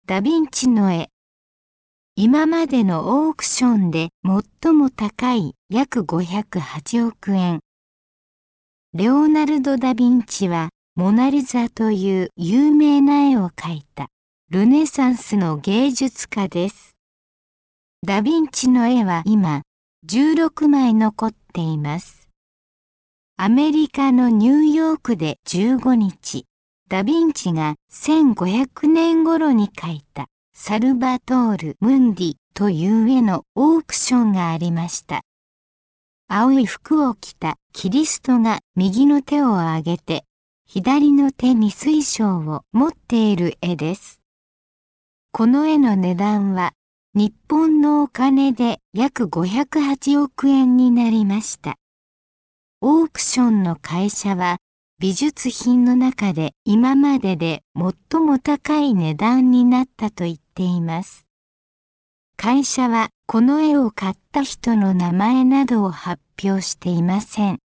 ダ・ヴィンチの絵。今までのオークションで最も高い約508億円。レオナルド・ダ・ヴィンチはモナリザという有名な絵を描いたルネサンスの芸術家です。ダ・ヴィンチの絵は今16枚残っています。アメリカのニューヨークで15日、ダ・ヴィンチが1500年頃に描いたサルバトール・ムンディという絵のオークションがありました。青い服を着たキリストが右の手を上げて、左の手に水晶を持っている絵です。この絵の値段は日本のお金で約508億円になりました。オークションの会社は美術品の中で今までで最も高い値段になったと言っています。会社はこの絵を買った人の名前などを発表していません。